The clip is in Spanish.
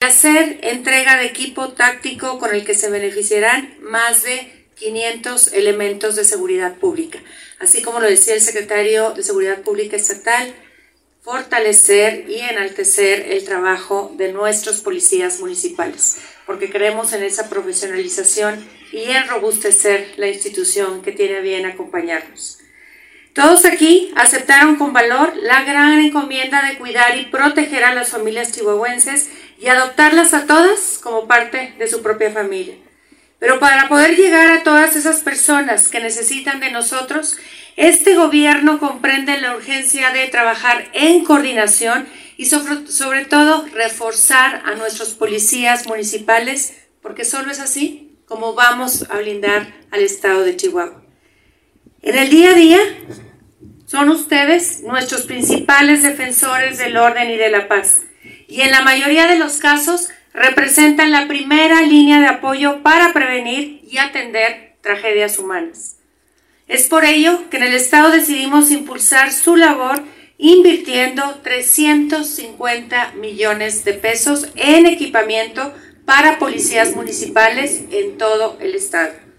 hacer entrega de equipo táctico con el que se beneficiarán más de 500 elementos de seguridad pública. Así como lo decía el secretario de Seguridad Pública Estatal, fortalecer y enaltecer el trabajo de nuestros policías municipales, porque creemos en esa profesionalización y en robustecer la institución que tiene a bien acompañarnos. Todos aquí aceptaron con valor la gran encomienda de cuidar y proteger a las familias chihuahuenses y adoptarlas a todas como parte de su propia familia. Pero para poder llegar a todas esas personas que necesitan de nosotros, este gobierno comprende la urgencia de trabajar en coordinación y sobre todo reforzar a nuestros policías municipales, porque solo es así como vamos a blindar al estado de Chihuahua. En el día a día son ustedes nuestros principales defensores del orden y de la paz, y en la mayoría de los casos representan la primera línea de apoyo para prevenir y atender tragedias humanas. Es por ello que en el Estado decidimos impulsar su labor invirtiendo 350 millones de pesos en equipamiento para policías municipales en todo el Estado.